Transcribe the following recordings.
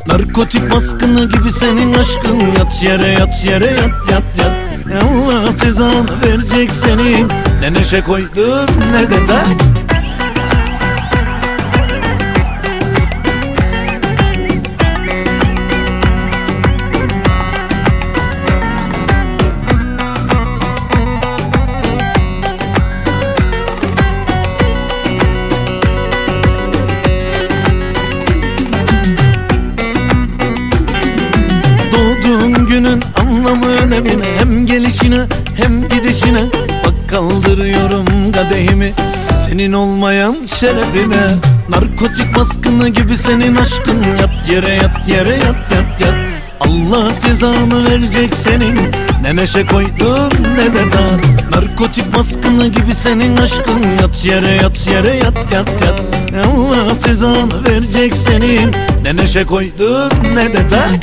Narkotik baskını gibi senin aşkın. Yat yere yat yere yat yat yat. Allah cezanı verecek senin. Ne neşe koydun ne de dert. Doğduğun günün anlamı önemine, hem gelişine hem gidişine. Bak kaldırıyorum kadehimi senin olmayan şerefine. Narkotik baskını gibi senin aşkın. Yat yere yat yere yat yat yat. Allah cezanı verecek senin. Ne neşe koydun ne de tat. Narkotik baskını gibi senin aşkın. Yat yere yat yere yat yat yat. Allah cezanı verecek senin. Ne neşe koydun ne de tat.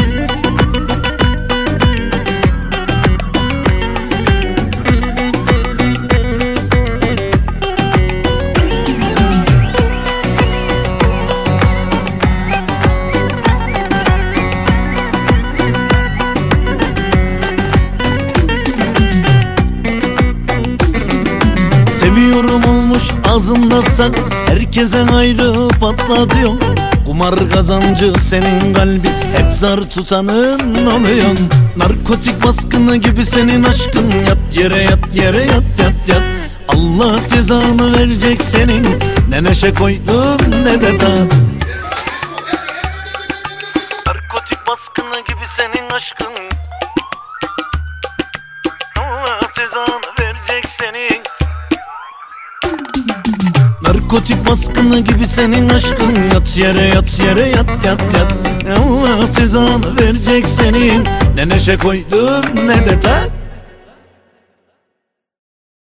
Seviyorum olmuş ağzımda sakız. Herkese ayrı patlatıyorum. Kumar kazancı senin kalbin. Hep zar tutanın oluyorsun. Narkotik baskını gibi senin aşkın. Yat yere yat yere yat yat yat. Allah cezanı verecek senin. Ne neşe koydun ne de tat. Narkotik baskını gibi senin aşkın. Allah cezanı verecek senin. Narkotik baskını gibi senin aşkın. Yat yere yat yere yat yat yat. Allah cezanı verecek senin. Ne neşe koydun ne de tat.